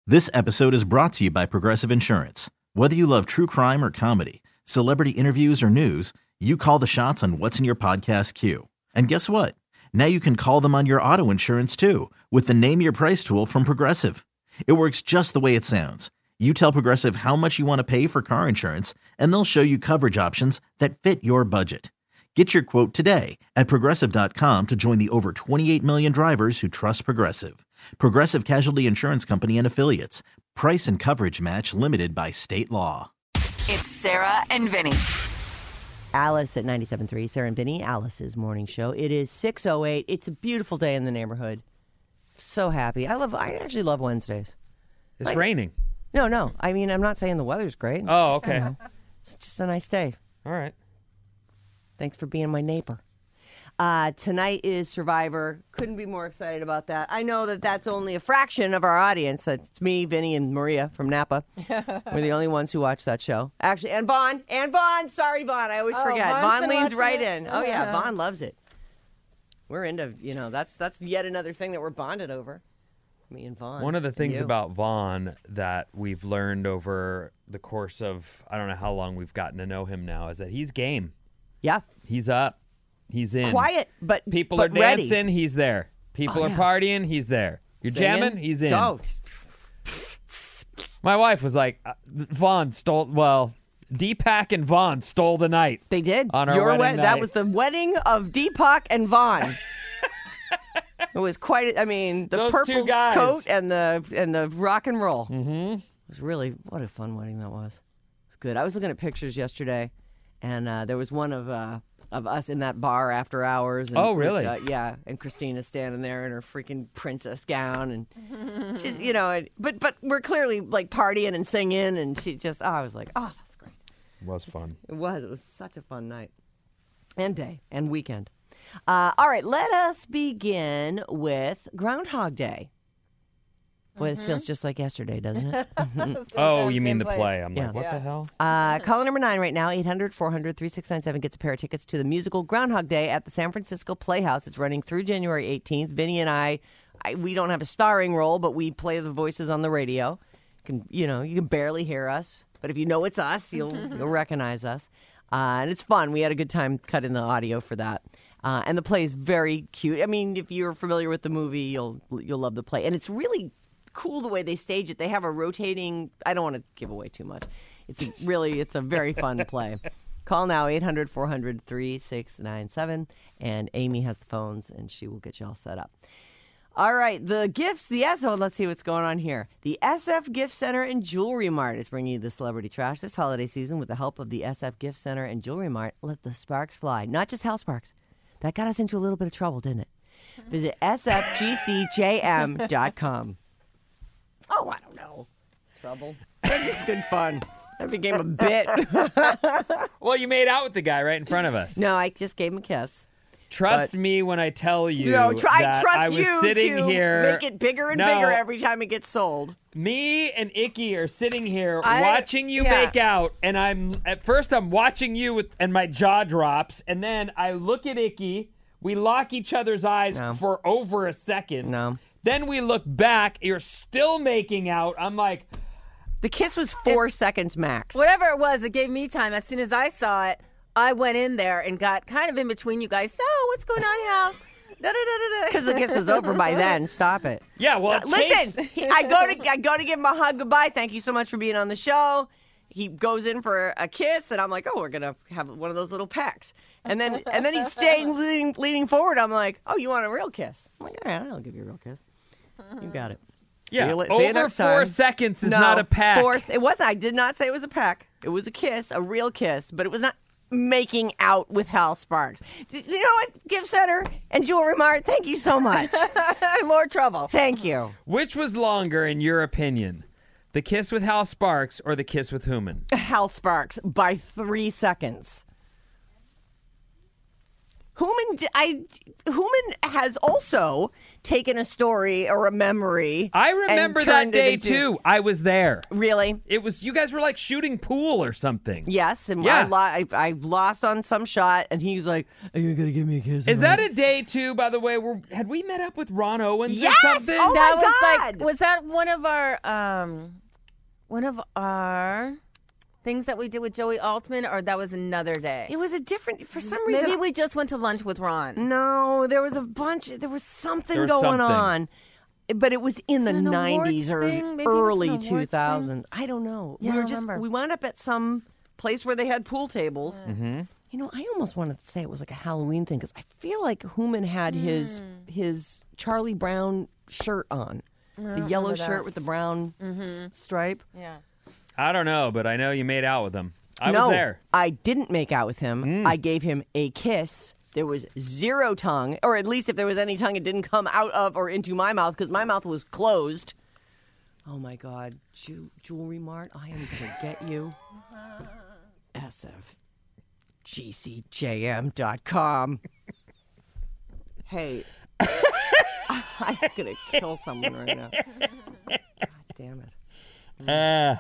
This episode is brought to you by Progressive Insurance. Whether you love true crime or comedy, celebrity interviews or news, you call the shots on what's in your podcast queue. And guess what? Now you can call them on your auto insurance too with the Name Your Price tool from Progressive. It works just the way it sounds. You tell Progressive how much you want to pay for car insurance, and they'll show you coverage options that fit your budget. Get your quote today at Progressive.com to join the over 28 million drivers who trust Progressive. Progressive Casualty Insurance Company and Affiliates. Price and coverage match limited by state law. It's Sarah and Vinny. Alice at 97.3, Sarah and Vinny, Alice's morning show. It is 6:08. It's a beautiful day in the neighborhood. So happy. I actually love Wednesdays. It's raining. No. I mean, I'm not saying the weather's great. Oh, okay. It's just a nice day. All right. Thanks for being my neighbor. Tonight is Survivor. Couldn't be more excited about that. I know that that's only a fraction of our audience. It's me, Vinny, and Maria from Napa. We're the only ones who watch that show. Actually, and Vaughn. Sorry, Vaughn. I always forget. Vaughn leans right in. Oh, yeah. Vaughn loves it. We're into, that's yet another thing that we're bonded over. Me and Vaughn. One of the things about Vaughn that we've learned over the course of, I don't know how long we've gotten to know him now, is that he's game. Yeah. He's up. He's in. Quiet, but people are ready. dancing, he's there. People are partying, he's there. You're jamming, he's in. Oh. My wife was like, Deepak and Vaughn stole the night. They did. On our wedding night. That was the wedding of Deepak and Vaughn. It was quite. The Those purple two guys. coat and the rock and roll. Mm-hmm. It was really what a fun wedding that was. It was good. I was looking at pictures yesterday, and there was one of us in that bar after hours. And oh, really? Yeah. And Christina's standing there in her freaking princess gown, and she's but we're clearly like partying and singing, and she just I was like, oh, that's great. It was fun. It was such a fun night and day and weekend. All right, let us begin with Groundhog Day. Boy, this feels just like yesterday, doesn't it? Oh, you mean the play. I'm Yeah. like, what the hell? Caller number 9 right now, 800-400-3697 gets a pair of tickets to the musical Groundhog Day at the San Francisco Playhouse. It's running through January 18th. Vinny and I, we don't have a starring role, but we play the voices on the radio. You can barely hear us, but if you know it's us, you'll recognize us. And it's fun. We had a good time cutting the audio for that. And the play is very cute. I mean, if you're familiar with the movie, you'll love the play. And it's really cool the way they stage it. They have a rotating. I don't want to give away too much. It's a very fun play. Call now 800-400-3697, and Amy has the phones, and she will get you all set up. All right, the gifts, let's see what's going on here. The SF Gift Center and Jewelry Mart is bringing you the Celebrity Trash this holiday season with the help of the SF Gift Center and Jewelry Mart. Let the sparks fly. Not just house sparks. That got us into a little bit of trouble, didn't it? Visit sfgcjm.com. Oh, I don't know. Trouble. That's just good fun. That became a bit. Well, you made out with the guy right in front of us. No, I just gave him a kiss. Trust me when I tell you I that trust I was you sitting to here. Make it bigger and bigger every time it gets sold. Me and Icky are sitting here watching you make out, and I'm watching you and my jaw drops, and then I look at Icky. We lock each other's eyes for over a second. No. Then we look back. You're still making out. I'm like, the kiss was 4 seconds max. Whatever it was, it gave me time. As soon as I saw it, I went in there and got kind of in between you guys. So, what's going on here? Because the kiss was over by then. Stop it. Yeah, well, listen. I go to give him a hug goodbye. Thank you so much for being on the show. He goes in for a kiss, and I'm like, oh, we're gonna have one of those little pecks. And then he's staying leaning forward. I'm like, oh, you want a real kiss? I'm like, all right, I'll give you a real kiss. You got it. Yeah, see you next time. 4 seconds is not a peck. It wasn't. I did not say it was a peck. It was a kiss, a real kiss, but it was not making out with Hal Sparks. You know what, Gift Center and Jewelry Mart, thank you so much. More trouble. Thank you. Which was longer, in your opinion? The kiss with Hal Sparks or the kiss with Hooman? Hal Sparks by 3 seconds. Hooman has also taken a story or a memory. I remember that day too. I was there. Really? It was, you guys were like shooting pool or something. Yes, and Yeah. I lost on some shot, and he's like, "Are you gonna give me a kiss?" Is that a day too, by the way, had we met up with Ron Owens Yes! or something? Oh, That my was God. like, was that one of our things that we did with Joey Altman, or that was another day? It was a different, for some reason. Maybe we just went to lunch with Ron. No, there was a bunch. There was something There was going something. on, but it was in the it an awards 90s or thing? Maybe it was an early awards 2000s. I don't know. Yeah, I don't remember. We wound up at some place where they had pool tables. Mm-hmm. You know, I almost wanted to say it was like a Halloween thing because I feel like Hooman had his Charlie Brown shirt on, the yellow shirt with the brown stripe. Yeah. I don't know, but I know you made out with him. I No, was there. I didn't make out with him. I gave him a kiss. There was zero tongue, or at least if there was any tongue, it didn't come out of or into my mouth because my mouth was closed. Oh my God, Jewelry Mart, I am going to get you. SFGCJM.com. Hey, I'm going to kill someone right now. God damn it.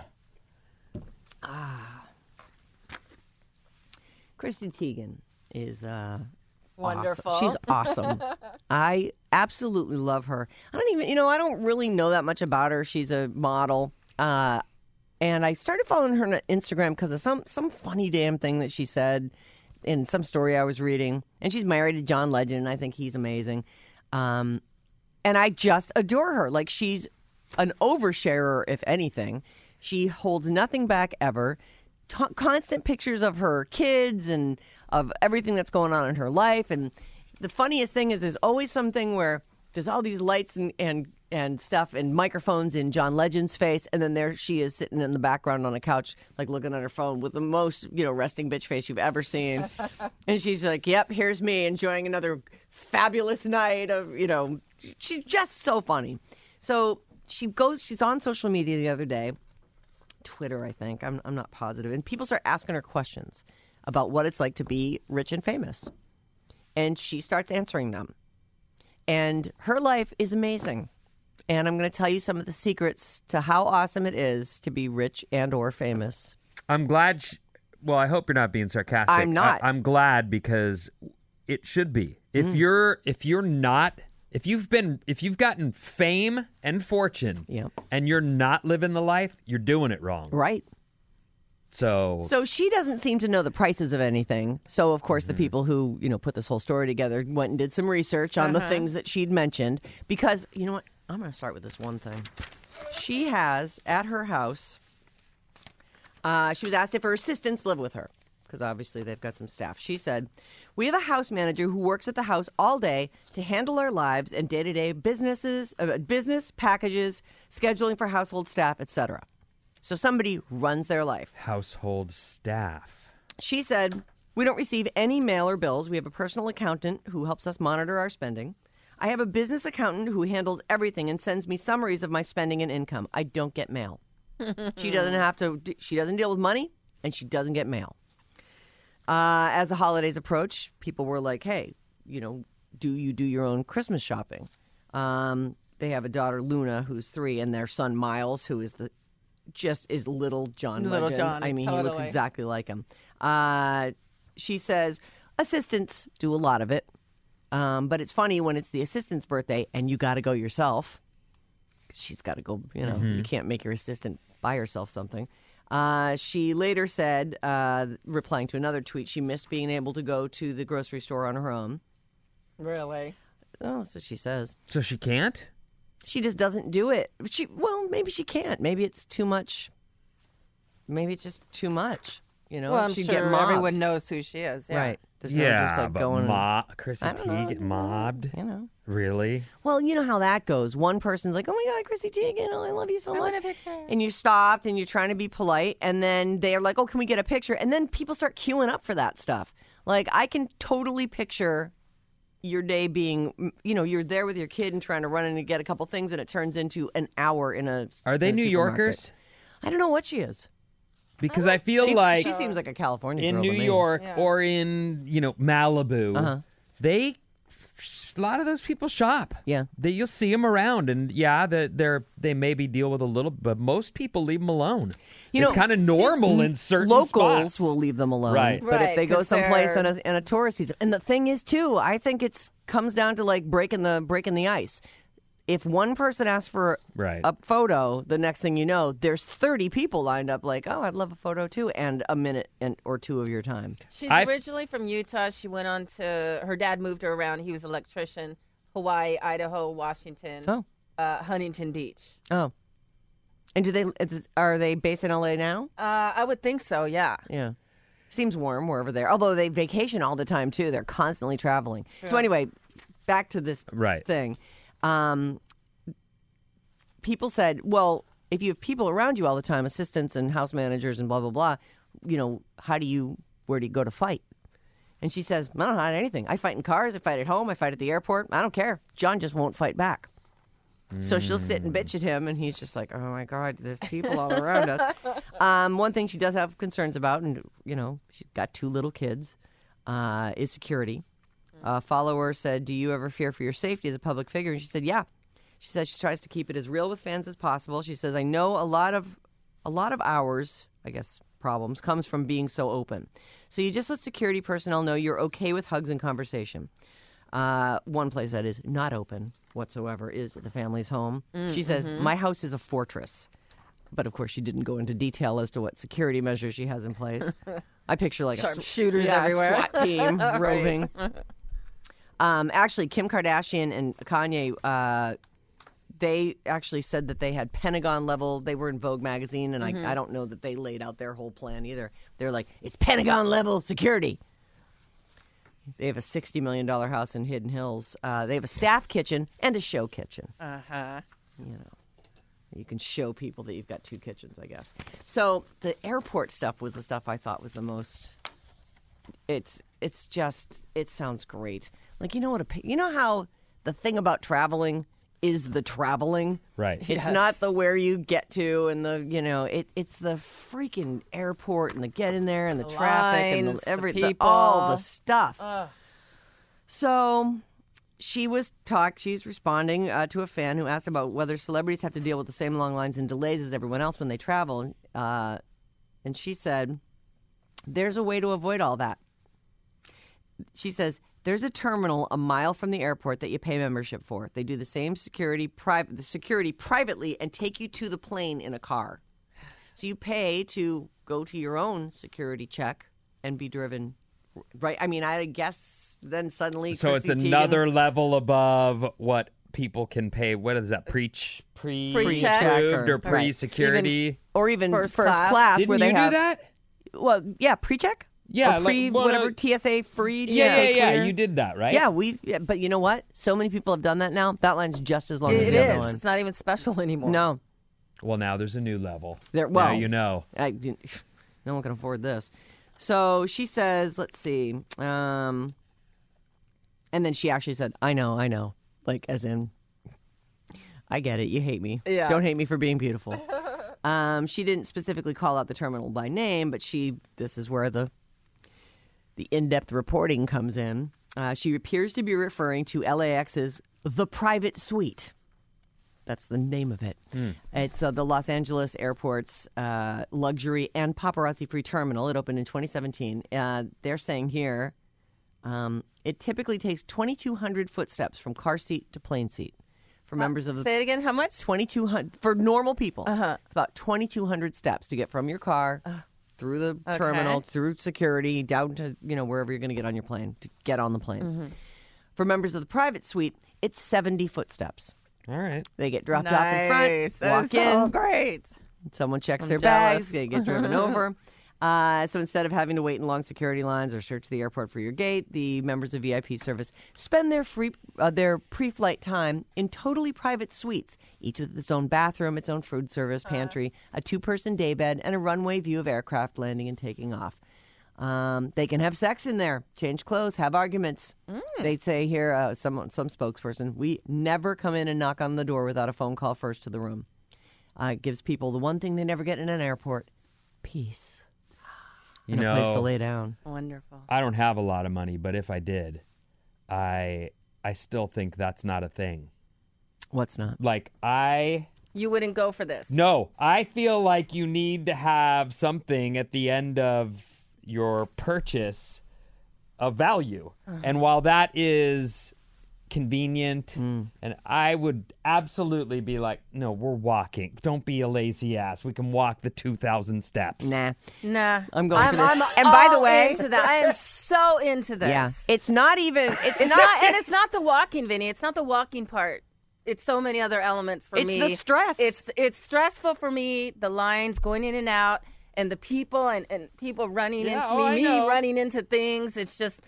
Christy Teigen is Wonderful. Awesome. She's awesome. I absolutely love her. I don't really know that much about her. She's a model. And I started following her on Instagram because of some funny damn thing that she said in some story I was reading. And she's married to John Legend. I think he's amazing. And I just adore her. Like, she's an oversharer, if anything. She holds nothing back ever. Constant pictures of her kids and of everything that's going on in her life. And the funniest thing is there's always something where there's all these lights and stuff and microphones in John Legend's face, and then there she is sitting in the background on a couch, like looking at her phone with the most, resting bitch face you've ever seen. And she's like, "Yep, here's me enjoying another fabulous night of, she's just so funny." So she's on social media the other day, Twitter, I think. I'm not positive. And people start asking her questions about what it's like to be rich and famous. And she starts answering them. And her life is amazing. And I'm going to tell you some of the secrets to how awesome it is to be rich and or famous. I'm glad. I hope you're not being sarcastic. I'm not. I'm glad because it should be. If you've gotten fame and fortune, and you're not living the life, you're doing it wrong. Right. So she doesn't seem to know the prices of anything. So, of course, the people who, put this whole story together went and did some research on the things that she'd mentioned. Because, you know what? I'm going to start with this one thing. She has, at her house, she was asked if her assistants live with her. Because obviously they've got some staff. She said, "We have a house manager who works at the house all day to handle our lives and day-to-day business packages, scheduling for household staff, etc." So somebody runs their life. Household staff. She said, "We don't receive any mail or bills. We have a personal accountant who helps us monitor our spending. I have a business accountant who handles everything and sends me summaries of my spending and income. I don't get mail." She doesn't deal with money, and she doesn't get mail. As the holidays approach, people were like, "Hey, do you do your own Christmas shopping?" They have a daughter, Luna, who's 3, and their son, Miles, who is is little John Legend. Little John, I mean, totally. He looks exactly like him. She says assistants do a lot of it, but it's funny when it's the assistant's birthday and you got to go yourself. She's got to go. You can't make your assistant buy herself something. She later said, replying to another tweet, she missed being able to go to the grocery store on her own. Really? Oh, that's what she says. So she can't? She just doesn't do it. Maybe she can't. Maybe it's too much. Maybe it's just too much. Well, I'm she'd sure get mobbed. everyone knows who she is. Yeah. Right. There's no just like but going. Chrissy I don't know, Teigen mobbed? Really? Well, you know how that goes. One person's like, "Oh my God, Chrissy Teigen, I love you so much." want a picture. And you stopped and you're trying to be polite. And then they're like, "Oh, can we get a picture?" And then people start queuing up for that stuff. Like, I can totally picture your day being, you're there with your kid and trying to run in and get a couple things, and it turns into an hour in a Are they in a New supermarket. Yorkers? I don't know what she is. Because I feel She like seems like a California in girl New to me. York or in, Malibu, a lot of those people shop. Yeah. You'll see them around, and they maybe deal with a little, but most people leave them alone. It's kind of normal in certain locals spots. will leave them alone, Right. But if they go 'cause someplace they're- in a tourist season, and the thing is too, I think it's comes down to like breaking the ice. If one person asks for Right. a photo, the next thing you know, there's 30 people lined up like, oh, I'd love a photo too, and a minute or two of your time. She's I've- originally from Utah. She went on to, her dad moved her around. He was an electrician. Hawaii, Idaho, Washington, Oh. Huntington Beach. Oh. And are they based in LA now? I would think so, yeah. Yeah. Seems warm wherever they're. Although they vacation all the time too. They're constantly traveling. So anyway, back to this thing. People said, well, if you have people around you all the time, assistants and house managers and blah, blah, blah, where do you go to fight? And she says, I don't hide anything. I fight in cars. I fight at home. I fight at the airport. I don't care. John just won't fight back. So she'll sit and bitch at him, and he's just like, oh, my God, there's people all around us. One thing she does have concerns about, and, she's got 2 little kids, is security. A follower said, do you ever fear for your safety as a public figure? And she said, yeah. She says she tries to keep it as real with fans as possible. She says, I know a lot of ours, I guess, problems comes from being so open. So you just let security personnel know you're okay with hugs and conversation. One place that is not open whatsoever is the family's home. She says, my house is a fortress. But, of course, she didn't go into detail as to what security measures she has in place. I picture like Sharpshooters everywhere. SWAT team roving. Actually, Kim Kardashian and Kanye, they actually said that they had Pentagon level. They were in Vogue magazine, and I don't know that they laid out their whole plan either. They're like, it's Pentagon level security. They have a $60 million house in Hidden Hills. They have a staff kitchen and a show kitchen. You can show people that you've got 2 kitchens, I guess. So the airport stuff was the stuff I thought was the most. It sounds great. Like, you know how the thing about traveling is the traveling. Right. It's not the where you get to and the it's the freaking airport and the get in there and the traffic and people. all the stuff. So she's responding to a fan who asked about whether celebrities have to deal with the same long lines and delays as everyone else when they travel. And she said, there's a way to avoid all that. She says, there's a terminal a mile from the airport that you pay membership for. They do the same security privately and take you to the plane in a car. So you pay to go to your own security check and be driven. Right. I mean, I guess then suddenly. So Chrissy it's Teigen, another level above what people can pay. What is that? Pre-approved or Right. pre-security? or even First first class. class Didn't where they you have do that? Well, yeah, pre-check. Yeah, or pre like, well, whatever TSA free. Yeah. TSA clear. You did that, right? Yeah, but you know what? So many people have done that now. That line's just as long as It the other is. one. It's not even special anymore. No, Well, now there's a new level. Now no one can afford this. So she says, let's see. And then she actually said, I know. Like, as in, I get it. You hate me. Yeah. Don't hate me for being beautiful. She didn't specifically call out the terminal by name, but this is where the in-depth reporting comes in. She appears to be referring to LAX's The Private Suite. That's the name of it. It's the Los Angeles Airport's luxury and paparazzi-free terminal. It opened in 2017. They're saying here it typically takes 2,200 footsteps from car seat to plane seat for members of the. Say it again. How much? 2,200 for normal people. It's about 2,200 steps to get from your car through the terminal, through security, down to wherever you're going to get on your plane to get on the plane. For members of the private suite, it's 70 footsteps. All right. They get dropped off in front, That walk is so in. great. Someone checks I'm their jealous. bags. They get driven over. So instead of having to wait in long security lines or search the airport for your gate, the members of VIP service spend their pre-flight time in totally private suites, each with its own bathroom, its own food service, pantry, a 2-person daybed, and a runway view of aircraft landing and taking off. They can have sex in there, change clothes, have arguments. They say here, some spokesperson, we never come in and knock on the door without a phone call first to the room. It gives people the one thing they never get in an airport, peace. And a place to lay down. Wonderful. I don't have a lot of money, but if I did, I still think that's not a thing. What's not? Like, You wouldn't go for this. No, I feel like you need to have something at the end of your purchase of value. And while that is convenient, and I would absolutely be like, no, we're walking. Don't be a lazy ass. We can walk the 2,000 steps. Nah. I'm going for this. I'm And by the all way, into that. I am so into this. Yeah. It's not even. It's not, and it's not the walking, Vinny. It's not the walking part. It's so many other elements for me. It's the stress. It's stressful for me. The lines going in and out, and the people and people running into me, running into things. It's just.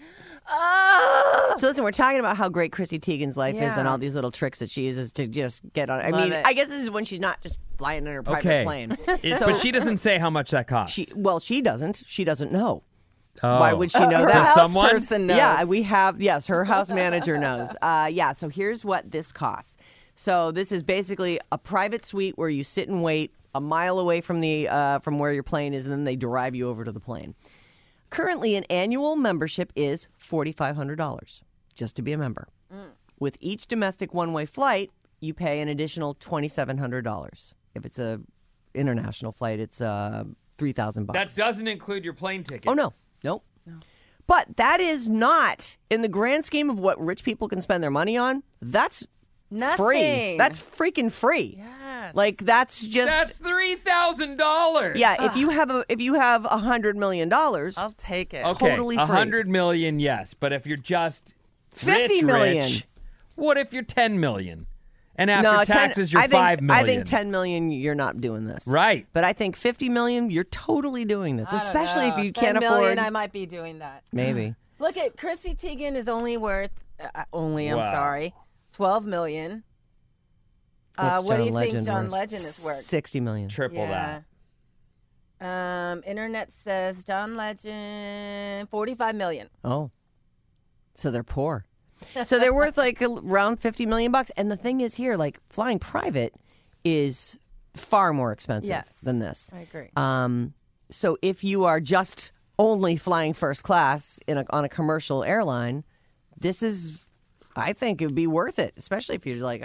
So listen, we're talking about how great Chrissy Teigen's life is and all these little tricks that she uses to just get on. I guess this is when she's not just flying in her private plane. But she doesn't say how much that costs. She doesn't. She doesn't know. Oh. Why would she know that? Her house someone? person knows. Yeah, we have. Yes, her house manager knows. So here's what this costs. So this is basically a private suite where you sit and wait a mile away from from where your plane is, and then they drive you over to the plane. Currently, an annual membership is $4,500 just to be a member. With each domestic one-way flight, you pay an additional $2,700. If it's a international flight, it's $3,000. That doesn't include your plane ticket. Oh, no. Nope. No. But that is not, in the grand scheme of what rich people can spend their money on, that's nothing. Free. That's freaking free. Yes. Like, that's just... That's $3,000. Yeah, if you have $100 million... I'll take it. Okay, totally free. 100 million, yes. But if you're just 50 million. rich, what if you're 10 million? And after taxes, you're 5 million. I think 10 million, you're not doing this. Right. But I think 50 million, you're totally doing this, especially if you 10 can't million, afford... I might be doing that. Maybe. Look at Chrissy Teigen is only worth I'm Wow. sorry, $12 million. What's what do John you Legend think John worth? Legend is worth? 60 million. Triple that. Internet says John Legend $45 million. Oh. So they're poor. So they're worth like around $50 million. And the thing is here, like flying private is far more expensive than this. I agree. So if you are just only flying first class on a commercial airline, this is, I think it would be worth it, especially if you're like,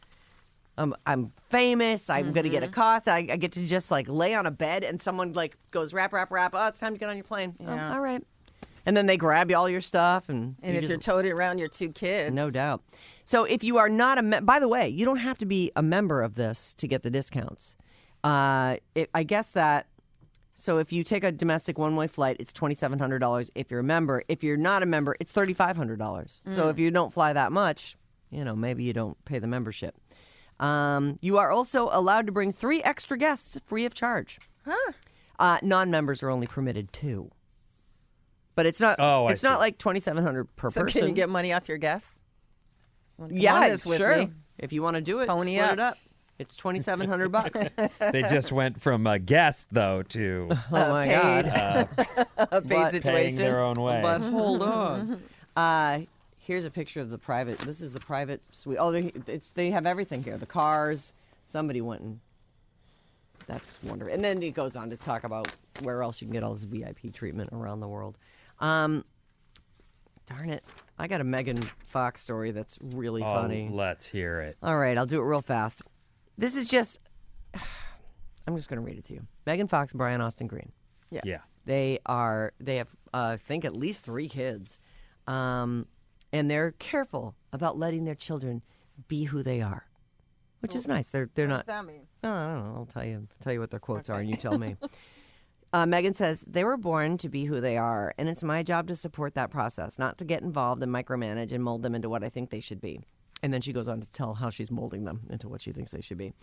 I'm famous. I'm going to get a cost. I get to just like lay on a bed and someone like goes wrap. Oh, it's time to get on your plane. Yeah. Oh, all right. And then they grab you all your stuff. And if you're toting around your 2 kids. No doubt. So if you are not by the way, you don't have to be a member of this to get the discounts. I guess that, so if you take a domestic one-way flight, it's $2,700 if you're a member. If you're not a member, it's $3,500. So if you don't fly that much, maybe you don't pay the membership. You are also allowed to bring 3 extra guests free of charge. Huh. Non-members are only permitted 2. But it's not. It's not like $2,700 per person. So can you get money off your guests? Yeah, sure. If you want to do it, Pony split up. it up. It's $2,700. They just went from a guest, though, to Oh my God! A paid But paying situation. their own way. But hold on. Here's a picture of the private. This is the private suite. Oh, they have everything here. The cars. Somebody went and. That's wonderful. And then it goes on to talk about where else you can get all this VIP treatment around the world. Darn it. I got a Megan Fox story that's really funny. Let's hear it. All right, I'll do it real fast. This is just, I'm just going to read it to you. Megan Fox, Brian Austin Green. Yes. Yeah. They have, I think, at least 3 kids. And they're careful about letting their children be who they are, which is nice. They're What not. does that mean? Oh, I don't know. I'll tell you what their quotes are, and you tell me. Megan says, they were born to be who they are, and it's my job to support that process, not to get involved and micromanage and mold them into what I think they should be. And then she goes on to tell how she's molding them into what she thinks they should be.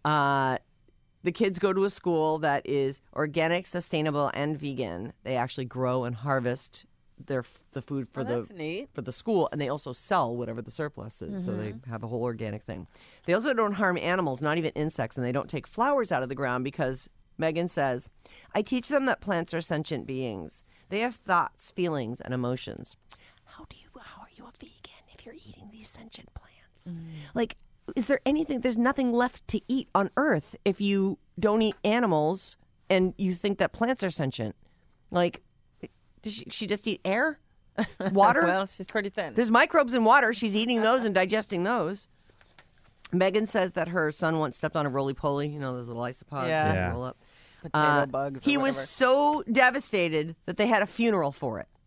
The kids go to a school that is organic, sustainable, and vegan. They actually grow and harvest the food for that's neat. for the school, and they also sell whatever the surplus is. So they have a whole organic thing. They also don't harm animals, not even insects, and they don't take flowers out of the ground because Megan says, I teach them that plants are sentient beings. They have thoughts, feelings, and emotions. How are you a vegan if you're eating these sentient plants? Like, is there anything? There's nothing left to eat on Earth if you don't eat animals and you think that plants are sentient. Like, does she just eat air? Water? Well, she's pretty thin. There's microbes in water. She's eating those and digesting those. Megan says that her son once stepped on a roly-poly. You know, those little isopods that roll up. Potato bugs. He was so devastated that they had a funeral for it.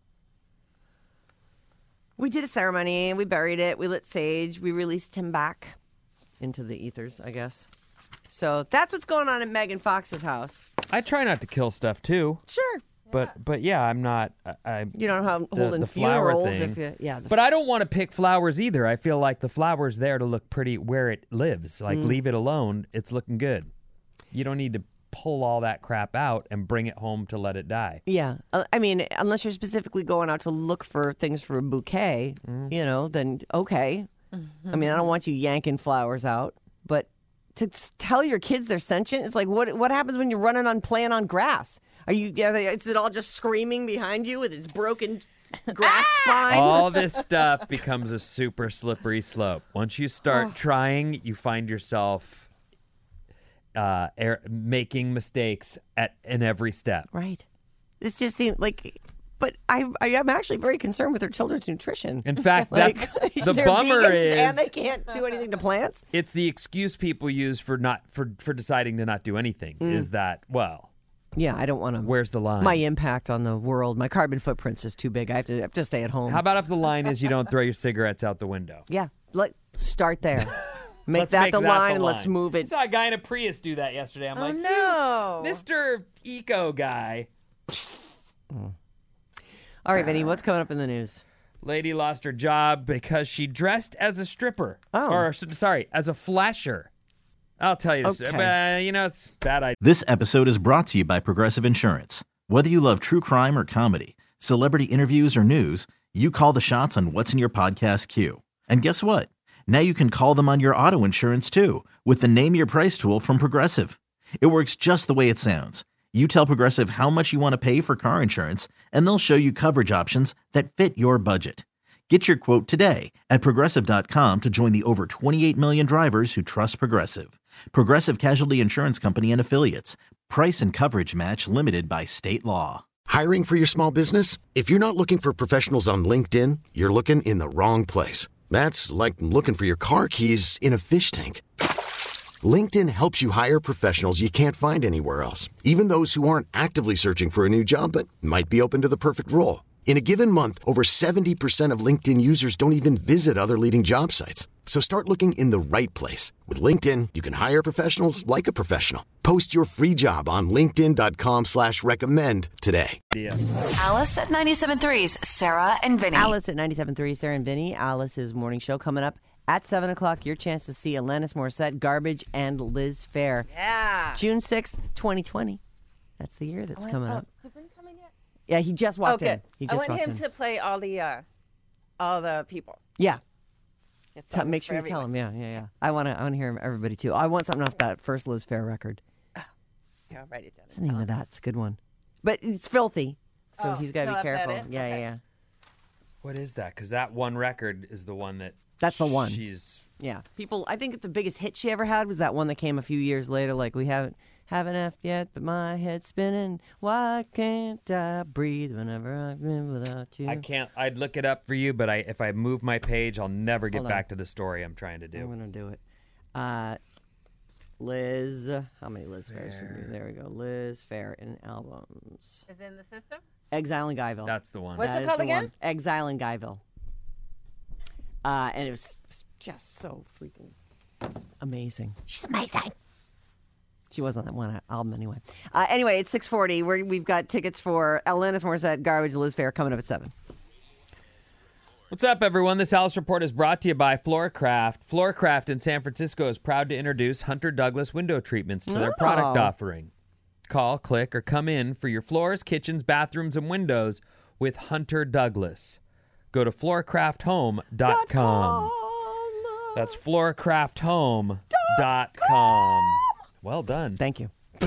We did a ceremony. We buried it. We lit sage. We released him back into the ethers, I guess. So that's what's going on at Megan Fox's house. I try not to kill stuff too. Sure. But yeah, I'm not. You don't have holding the flower funerals. thing. But I don't want to pick flowers either. I feel like the flower's there to look pretty where it lives. Like, leave it alone. It's looking good. You don't need to pull all that crap out and bring it home to let it die. Yeah. I mean, unless you're specifically going out to look for things for a bouquet, then okay. I mean, I don't want you yanking flowers out, but to tell your kids they're sentient, it's like, what happens when you're playing on grass? Is it all just screaming behind you with its broken grass spine? All this stuff becomes a super slippery slope. Once you start trying, you find yourself making mistakes in every step. Right. It just seems like, but I am actually very concerned with their children's nutrition. In fact, that's the bummer vegans is, and they can't do anything to plants. It's the excuse people use for deciding to not do anything. Is that, well? Yeah, I don't want to. Where's the line? My impact on the world, my carbon footprint's just too big. I have to stay at home. How about if the line is you don't throw your cigarettes out the window? Yeah, let's start there. Make that the line and let's move it. I saw a guy in a Prius do that yesterday. I'm like, no, Mr. Eco guy. All right, Vinny, what's coming up in the news? Lady lost her job because she dressed as a stripper. Or, sorry, as a flasher. I'll tell you this. Okay. It's a bad idea. This episode is brought to you by Progressive Insurance. Whether you love true crime or comedy, celebrity interviews or news, you call the shots on what's in your podcast queue. And guess what? Now you can call them on your auto insurance too with the Name Your Price tool from Progressive. It works just the way it sounds. You tell Progressive how much you want to pay for car insurance, and they'll show you coverage options that fit your budget. Get your quote today at Progressive.com to join the over 28 million drivers who trust Progressive. Progressive Casualty Insurance Company and Affiliates. Price and coverage match limited by state law. Hiring for your small business? If you're not looking for professionals on LinkedIn, you're looking in the wrong place. That's like looking for your car keys in a fish tank. LinkedIn helps you hire professionals you can't find anywhere else, even those who aren't actively searching for a new job but might be open to the perfect role. In a given month, over 70% of LinkedIn users don't even visit other leading job sites. So start looking in the right place. With LinkedIn, you can hire professionals like a professional. Post your free job on linkedin.com/recommend today. Alice at 97.3's Sarah and Vinny. Alice at 97.3, Sarah and Vinny. Alice's morning show coming up at 7 o'clock. Your chance to see Alanis Morissette, Garbage, and Liz Phair. Yeah. June 6th, 2020. That's the year that's coming up. Is Vin coming yet? Yeah, he just walked in. I want him to play all the people. Yeah. Make sure you tell him. Yeah. I want to hear everybody too. I want something off that first Liz Phair record. Yeah, write it down. What's the name of that? It's a good one. But it's filthy, so he's got to be careful. Yeah. What is that? Because that one record is the one that... That's the one. Yeah. People, I think the biggest hit she ever had was that one that came a few years later, like, we haven't effed yet, but my head's spinning. Why can't I breathe whenever I've been without you? I can't. I'd look it up for you, but if I move my page, I'll never get back to the story I'm trying to do. I'm going to do it. Liz, how many Liz Phairs should be? There we go. Liz Phair in albums. Is it in the system? Exile in Guyville. That's the one. What's it called again? Exile in Guyville. And it was just so freaking amazing. She's amazing. She was on that one album anyway. Anyway, it's 6:40. We've got tickets for Alanis Morissette, Garbage, Liz Phair coming up at 7. What's up, everyone? This Alice Report is brought to you by Floorcraft. Floorcraft in San Francisco is proud to introduce Hunter Douglas window treatments to their product offering. Call, click, or come in for your floors, kitchens, bathrooms, and windows with Hunter Douglas. Go to floorcrafthome.com. That's floorcrafthome.com. Well done. Thank you.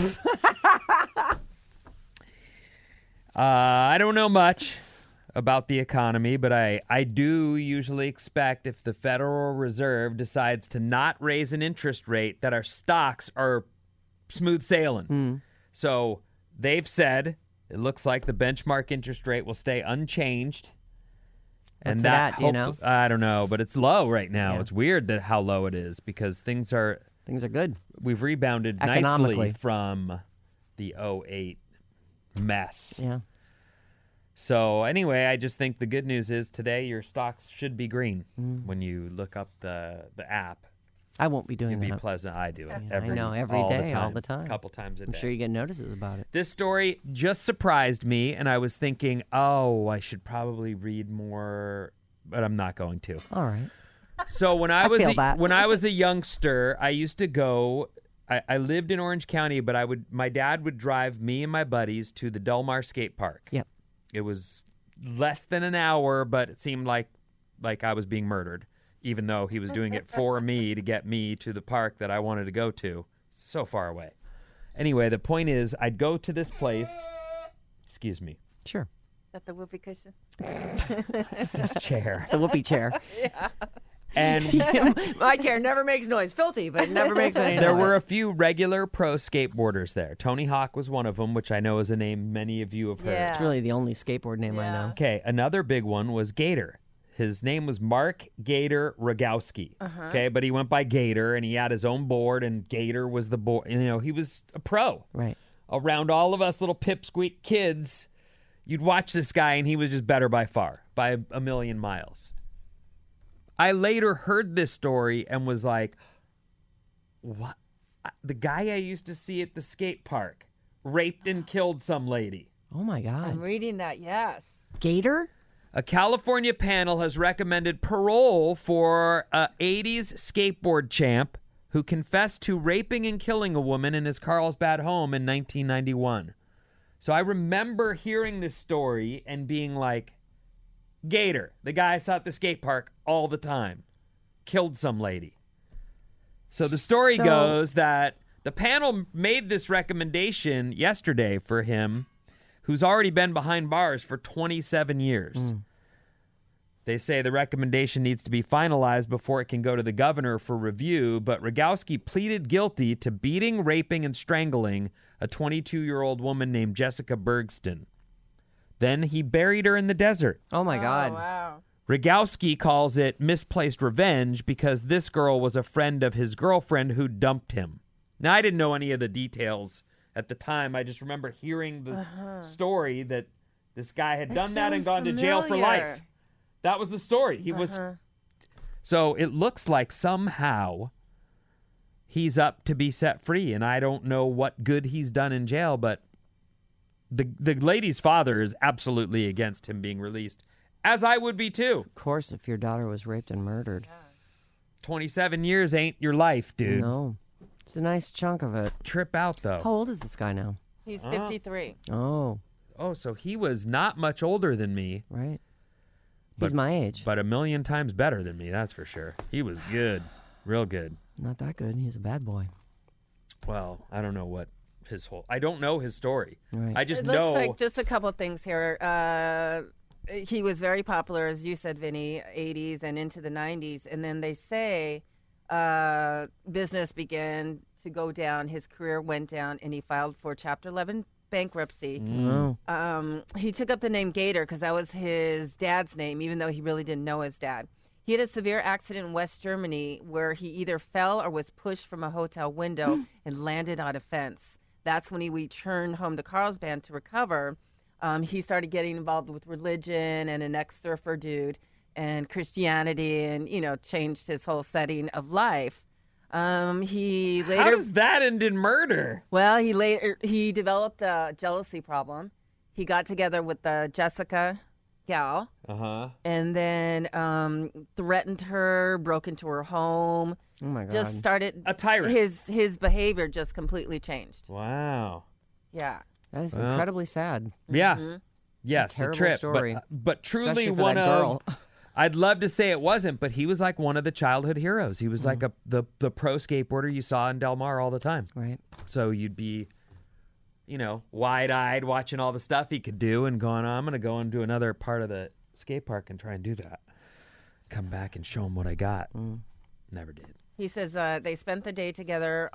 I don't know much about the economy, but I do usually expect if the Federal Reserve decides to not raise an interest rate that our stocks are smooth sailing. So they've said it looks like the benchmark interest rate will stay unchanged And What's it at, do you know? I don't know, but it's low right now. Yeah. It's weird that how low it is because things are good. We've rebounded nicely from the 2008 mess. Yeah. So anyway, I just think the good news is today your stocks should be green when you look up the app. I won't be doing It'd that. be pleasant. I do it every day, all the time. A couple times a day. I'm sure you get notices about it. This story just surprised me, and I was thinking, oh, I should probably read more, but I'm not going to. All right. So when I was a youngster, I used to go. I lived in Orange County, but my dad would drive me and my buddies to the Del Mar skate park. Yep. It was less than an hour, but it seemed like I was being murdered, even though he was doing it for me to get me to the park that I wanted to go to. So far away. Anyway, the point is, I'd go to this place. Excuse me. Sure. Is that the whoopee cushion? This chair. The whoopee chair. Yeah. And my chair never makes noise. Filthy, but never makes any noise. There were a few regular pro skateboarders there. Tony Hawk was one of them, which I know is a name many of you have heard. Yeah. It's really the only skateboard name I know. Okay, another big one was Gator. His name was Mark Gator Rogowski. Okay, but he went by Gator, and he had his own board, and Gator was the board. You know, he was a pro. Right. Around all of us little pipsqueak kids, you'd watch this guy, and he was just better by far, by a million miles. I later heard this story and was like, what? The guy I used to see at the skate park raped and killed some lady. Oh, my God. I'm reading that, yes. Gator? A California panel has recommended parole for a 80s skateboard champ who confessed to raping and killing a woman in his Carlsbad home in 1991. So I remember hearing this story and being like, Gator, the guy I saw at the skate park all the time, killed some lady. So the story goes that the panel made this recommendation yesterday for him, who's already been behind bars for 27 years. They say the recommendation needs to be finalized before it can go to the governor for review, but Rogowski pleaded guilty to beating, raping, and strangling a 22-year-old woman named Jessica Bergston. Then he buried her in the desert. Oh, my God. Oh, wow. Rogowski calls it misplaced revenge because this girl was a friend of his girlfriend who dumped him. Now, I didn't know any of the details at the time. I just remember hearing the story that this guy had done that and gone to jail for life. That was the story. He was. So it looks like somehow he's up to be set free, and I don't know what good he's done in jail, but the lady's father is absolutely against him being released, as I would be too. Of course, if your daughter was raped and murdered. 27 years ain't your life, dude. No. It's a nice chunk of it. Trip out, though. How old is this guy now? He's 53. Oh. Oh, so he was not much older than me. Right. But, He's my age. But a million times better than me, that's for sure. He was good. Real good. Not that good. He's a bad boy. Well, I don't know what I don't know his story. Right. I just It know. looks like just a couple of things here. He was very popular, as you said, Vinny, 80s and into the 90s. And then they say business began to go down. His career went down, and he filed for Chapter 11 bankruptcy. He took up the name Gator because that was his dad's name, even though he really didn't know his dad. He had a severe accident in West Germany where he either fell or was pushed from a hotel window and landed on a fence. That's when he returned home to Carlsbad to recover. He started getting involved with religion and an ex-surfer dude and Christianity and, changed his whole setting of life. He later... How does that end in murder? Well, he developed a jealousy problem. He got together with the Jessica gal. And then threatened her, broke into her home. Oh, my God. Just started... A tyrant. His behavior just completely changed. Wow. Yeah. That is incredibly sad. Yeah. Yes, terrible a trip. story. But truly Especially for one that girl. I'd love to say it wasn't, but he was like one of the childhood heroes. He was like the pro skateboarder you saw in Del Mar all the time. Right. So you'd be, wide-eyed watching all the stuff he could do and going, I'm going to go and do another part of the skate park and try and do that. Come back and show him what I got. Never did. He says they spent the day together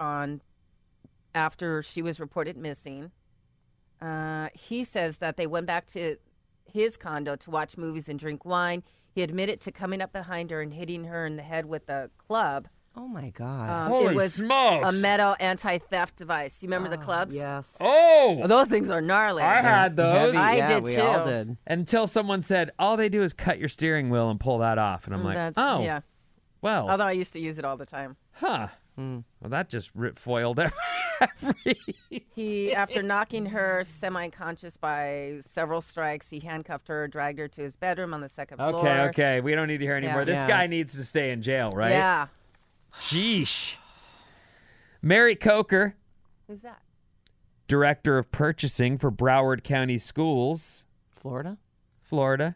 after she was reported missing. He says that they went back to his condo to watch movies and drink wine. He admitted to coming up behind her and hitting her in the head with a club. Oh, my God. Holy It was smokes. a metal anti-theft device. You remember the clubs? Yes. Oh, Those things are gnarly. I had those. Heavy. I Yeah, did we too. all did. Until someone said, all they do is cut your steering wheel and pull that off. And I'm like, oh, Yeah. well, Although I used to use it all the time. huh. Well, that just foiled every... He, after knocking her semi-conscious by several strikes, he handcuffed her, dragged her to his bedroom on the second floor. Okay. We don't need to hear anymore. Yeah. This Yeah. guy needs to stay in jail, right? Yeah. Sheesh. Mary Coker, Who's that? Director of Purchasing for Broward County Schools, Florida? Florida.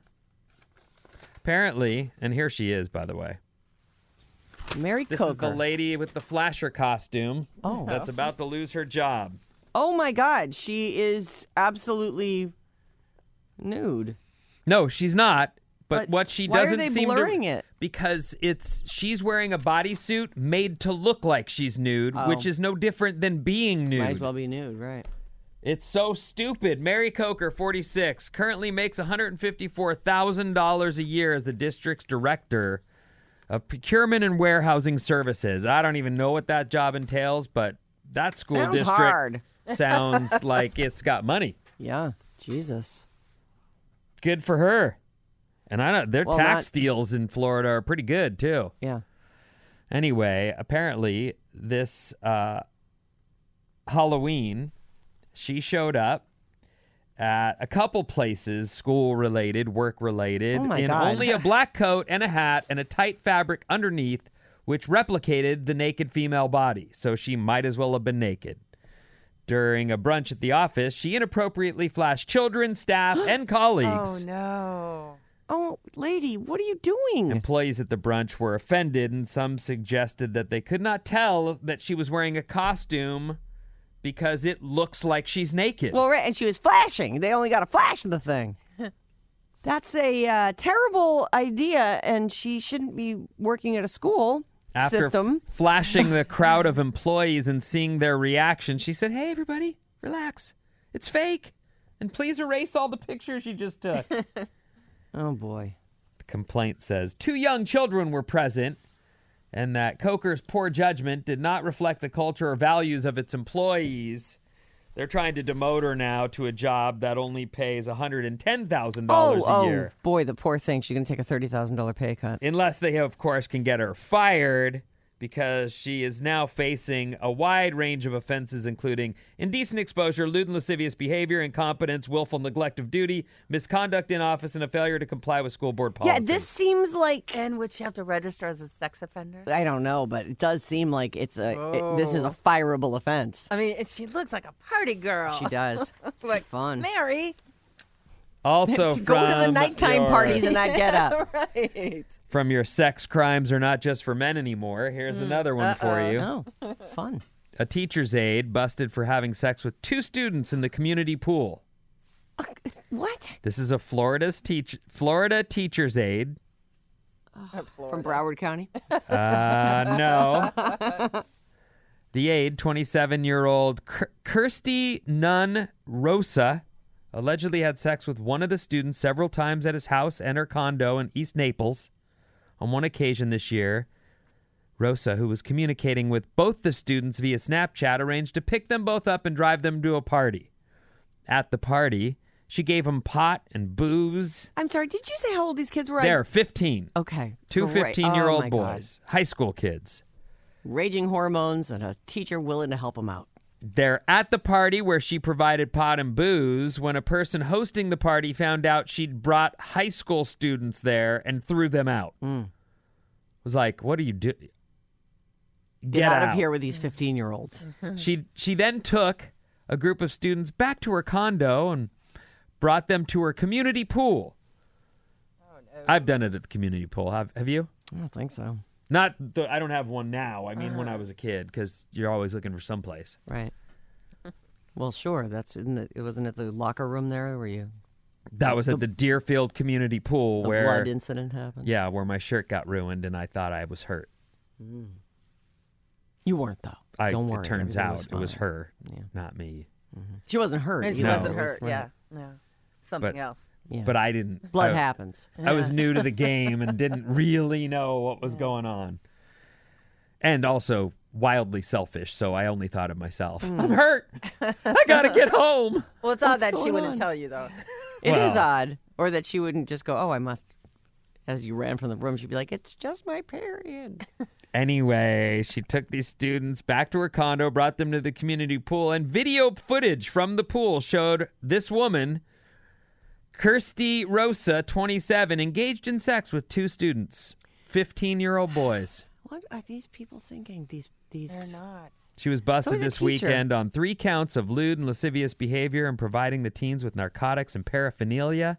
Apparently, and here she is, by the way. Mary This Coker. is the lady with the flasher costume Oh. that's about to lose her job. Oh, my God. She is absolutely nude. No, she's not. But what she why doesn't are they seem blurring to it? because she's wearing a bodysuit made to look like she's nude, which is no different than being nude. Might as well be nude, right? It's so stupid. Mary Coker, 46, currently makes $154,000 a year as the district's director of procurement and warehousing services. I don't even know what that job entails, but that school Sounds district hard. sounds like it's got money. Yeah. Jesus. Good for her. And their Well, tax not- deals in Florida are pretty good too. Yeah. Anyway, apparently this Halloween, she showed up at a couple places, school-related, work-related, Oh, my in God. only a black coat and a hat and a tight fabric underneath, which replicated the naked female body. So she might as well have been naked. During a brunch at the office, she inappropriately flashed children, staff, and colleagues. Oh, no. Oh, lady, what are you doing? Employees at the brunch were offended, and some suggested that they could not tell that she was wearing a costume because it looks like she's naked. Well, right, and she was flashing. They only got a flash of the thing. That's a terrible idea, and she shouldn't be working at a school After system. flashing the crowd of employees and seeing their reaction, she said, "Hey, everybody, relax. It's fake. And please erase all the pictures you just took." Oh, boy. The complaint says 2 young children were present and that Coker's poor judgment did not reflect the culture or values of its employees. They're trying to demote her now to a job that only pays $110,000 a year. Oh, boy, the poor thing. She's going to take a $30,000 pay cut. Unless they, of course, can get her fired, because she is now facing a wide range of offenses, including indecent exposure, lewd and lascivious behavior, incompetence, willful neglect of duty, misconduct in office, and a failure to comply with school board policy. Yeah, this seems like... And would she have to register as a sex offender? I don't know, but it does seem like this is a fireable offense. I mean, she looks like a party girl. She does. Like, Fun. Mary. Also, Go to the nighttime parties and not get up. Right. From your sex crimes are not just for men anymore. Here's another one for you. Oh, fun. A teacher's aide busted for having sex with 2 students in the community pool. What? This is a Florida teacher's aide. From Broward County? No. The aide, 27-year-old Kirsty Nunn Rosa, allegedly had sex with one of the students several times at his house and her condo in East Naples. On one occasion this year, Rosa, who was communicating with both the students via Snapchat, arranged to pick them both up and drive them to a party. At the party, she gave them pot and booze. I'm sorry, did you say how old these kids were? They're 15. Okay. 2 great. 15-year-old Oh, my God. boys. High school kids. Raging hormones and a teacher willing to help them out. They're at the party where she provided pot and booze when a person hosting the party found out she'd brought high school students there and threw them out. Was like, what are you doing? Get out of here with these 15-year-olds. She then took a group of students back to her condo and brought them to her community pool. Oh, no. I've done it at the community pool. Have you? I don't think so. I don't have one now. I mean, when I was a kid, because you're always looking for someplace. Right. Well, sure. It wasn't at the locker room there where That was at the Deerfield Community Pool the where blood incident happened? Yeah, where my shirt got ruined and I thought I was hurt. You weren't, though. Don't worry. It turns everything out it was fine. her, Yeah. not me. She wasn't hurt. And she either. wasn't No. hurt. Right. Yeah. No. Something But else. but I didn't. Blood happens. I was new to the game and didn't really know what was going on. And also wildly selfish, so I only thought of myself. I'm hurt. I got to get home. Well, it's odd that she wouldn't tell you, though. It is odd. Or that she wouldn't just go, I must. As you ran from the room, she'd be like, it's just my period. Anyway, she took these students back to her condo, brought them to the community pool, and video footage from the pool showed this woman, Kirsty Rosa, 27, engaged in sex with 2 students, 15-year-old boys. What are these people thinking? These They're not. She was busted So this weekend on 3 counts of lewd and lascivious behavior and providing the teens with narcotics and paraphernalia.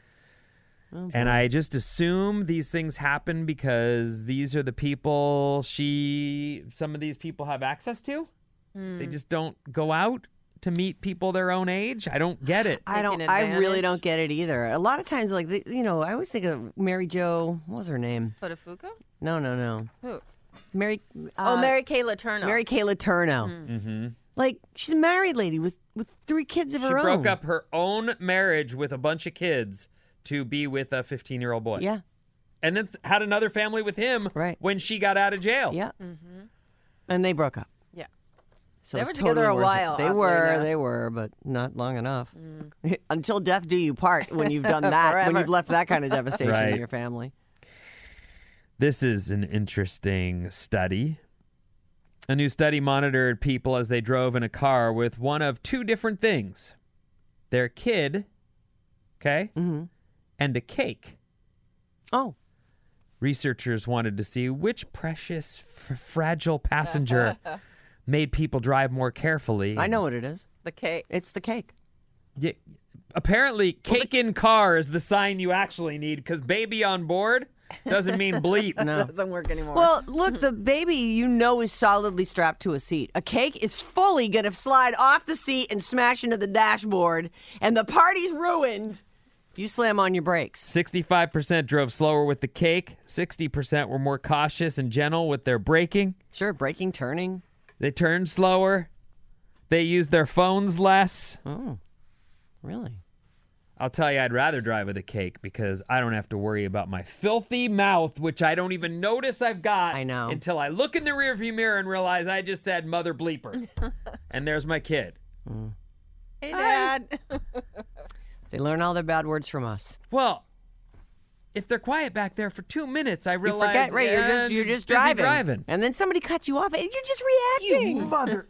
And I just assume these things happen because these are the people some of these people have access to. They just don't go out to meet people their own age. I don't get it. I really don't get it either. A lot of times, like, I always think of Mary Jo, what was her name? Buttafuoco? No. Who? Mary Kay Letourneau. Mary Kay Letourneau. Mm-hmm. Like, she's a married lady with 3 kids of her own. She broke up her own marriage with a bunch of kids to be with a 15-year-old boy. Yeah. And then had another family with him when she got out of jail. Yeah. Mm-hmm. And they broke up. Yeah. So they were together a while. They were, but not long enough. Until death do you part when you've done that, when you've left that kind of devastation in your family. This is an interesting study. A new study monitored people as they drove in a car with one of 2 different things. Their kid, and a cake. Oh. Researchers wanted to see which precious, fragile passenger made people drive more carefully. I know what it is. The cake. It's the cake. Yeah, apparently, cake in car is the sign you actually need because baby on board doesn't mean bleep. No. It doesn't work anymore. Well, look, the baby is solidly strapped to a seat. A cake is fully going to slide off the seat and smash into the dashboard, and the party's ruined if you slam on your brakes. 65% drove slower with the cake. 60% were more cautious and gentle with their braking. Sure, braking, turning. They turned slower. They used their phones less. Oh, really? I'll tell you, I'd rather drive with a cake because I don't have to worry about my filthy mouth, which I don't even notice I've got. I know. Until I look in the rearview mirror and realize I just said mother bleeper. And there's my kid. Hey, Dad. They learn all their bad words from us. Well, if they're quiet back there for 2 minutes, I realize you forget, you're just busy driving. And then somebody cuts you off and you're just reacting. You mother.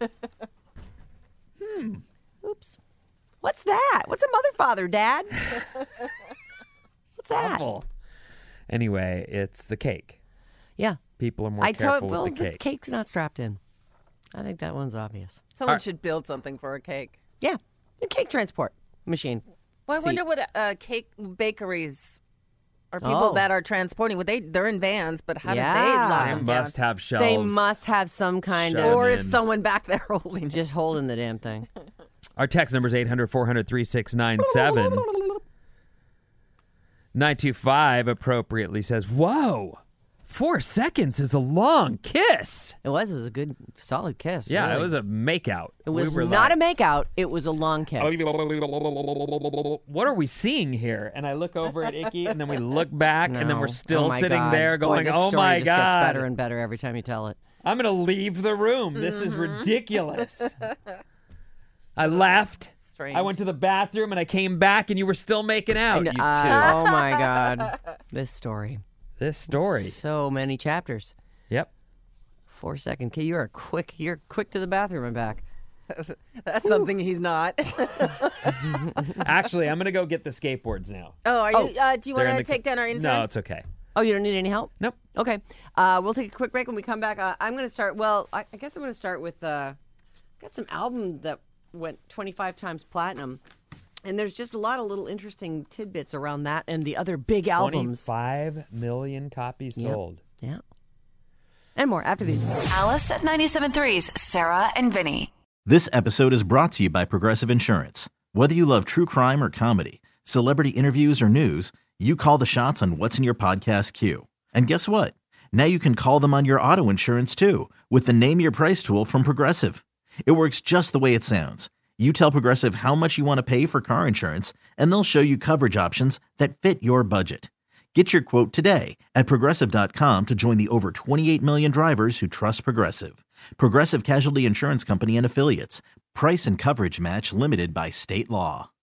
Oops. What's that? What's a mother father, Dad? What's that? Awful. Anyway, it's the cake. Yeah. People are more careful with the cake. The cake's not strapped in. I think that one's obvious. Someone should build something for a cake. Yeah. A cake transport machine. Well, I wonder what cake bakeries or people that are transporting. They're in vans, but how do they lock them down? They must have shelves. They must have some kind of... Or is someone back there holding just holding the damn thing. Our text number is 800-400-3697. 925 appropriately says, whoa, 4 seconds is a long kiss. It was a good, solid kiss. Yeah, really. It was a makeout. It was not a makeout. It was a long kiss. What are we seeing here? And I look over at Icky, and then we look back, and then we're still sitting there going, this oh story my just God. Gets better and better every time you tell it. I'm going to leave the room. This is ridiculous. I left. Strange. I went to the bathroom, and I came back, and you were still making out, you two. Oh, my God. This story. So many chapters. Yep. 4 second. Okay, you're quick to the bathroom and back. That's something he's not. Actually, I'm going to go get the skateboards now. Oh, are you? Do you want to take down our intern? No, it's okay. Oh, you don't need any help? Nope. Okay. We'll take a quick break. When we come back, I'm going to start. Well, I guess I'm going to start with got some album that went 25 times platinum. And there's just a lot of little interesting tidbits around that and the other big albums. 25 million copies sold. Yeah. And more after these. Alice at 97.3's Sarah and Vinny. This episode is brought to you by Progressive Insurance. Whether you love true crime or comedy, celebrity interviews or news, you call the shots on what's in your podcast queue. And guess what? Now you can call them on your auto insurance too with the Name Your Price tool from Progressive. It works just the way it sounds. You tell Progressive how much you want to pay for car insurance, and they'll show you coverage options that fit your budget. Get your quote today at Progressive.com to join the over 28 million drivers who trust Progressive. Progressive Casualty Insurance Company and Affiliates. Price and coverage match limited by state law.